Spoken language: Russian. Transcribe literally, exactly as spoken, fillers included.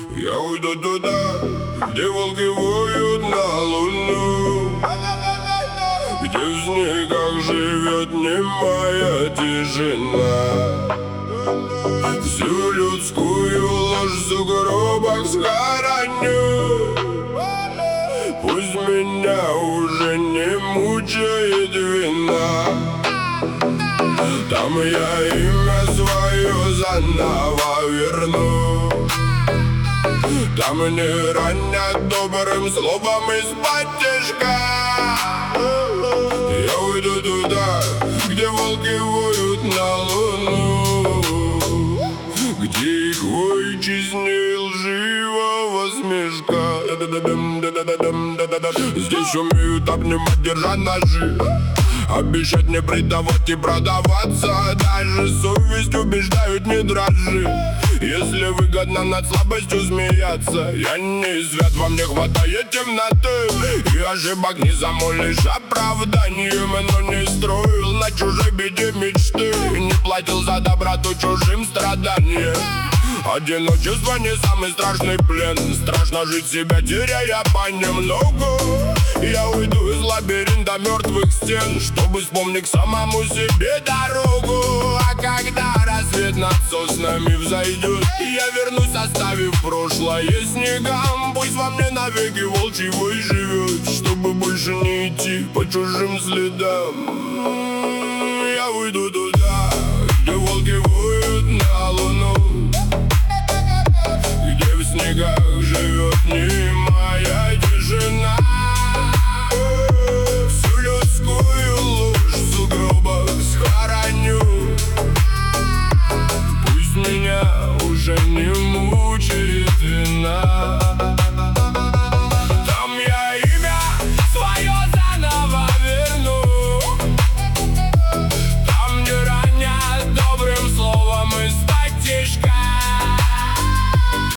Я уйду туда, где волки воют на луну, где в снегах живет немая тишина. Всю людскую ложь в сугробах схороню. Пусть меня уже не мучает вина. Там я имя свое заново верну. Там не ранят добрым словом из-под тяжка. Я уйду туда, где волки воют на луну, где их вой честнее лживого смешка. Здесь умеют обнимать, держа ножи, обещать не предавать и продаваться. Даже совесть убеждают, не дрожи, если выгодно над слабостью смеяться. Я не свят, вам не хватает темноты, и ошибок не замолишь оправданием. Но не строил на чужой беде мечты, не платил за доброту чужим страданием. Одиночество не самый страшный плен, страшно жить себя, теряя понемногу. Я уйду из лабиринта мертвых стен, чтобы вспомнить самому себе дорогу. А когда рассвет над соснами взойдет, я вернусь, оставив прошлое снегам. Пусть во мне навеки волчий вой живет, чтобы больше не идти по чужим следам. Я уйду туда, где волки воют на луну, где в снегах живет немая тишина. Всю людскую ложь в сугробах схороню. Пусть меня уже не